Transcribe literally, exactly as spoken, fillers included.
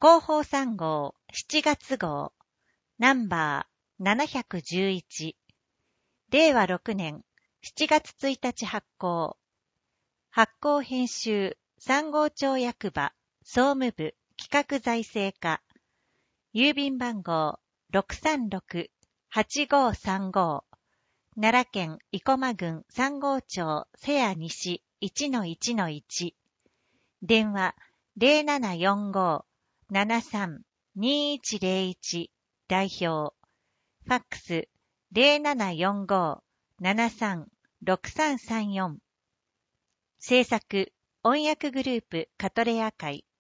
広報さん号しちがつ号ナンバーななひゃくじゅういちれいわろくねんしちがつついたち発行発行編集さん号町役場総務部企画財政課郵便番号 ろくさんろくはちごさんご 奈良県生駒郡さん号町瀬谷西 いちのいちのいち 電話 ゼロななよんご ななさん にいちゼロいち 代表ファックス ゼロななよんご ななさん ろくさんさんよん制作音訳グループカトレア会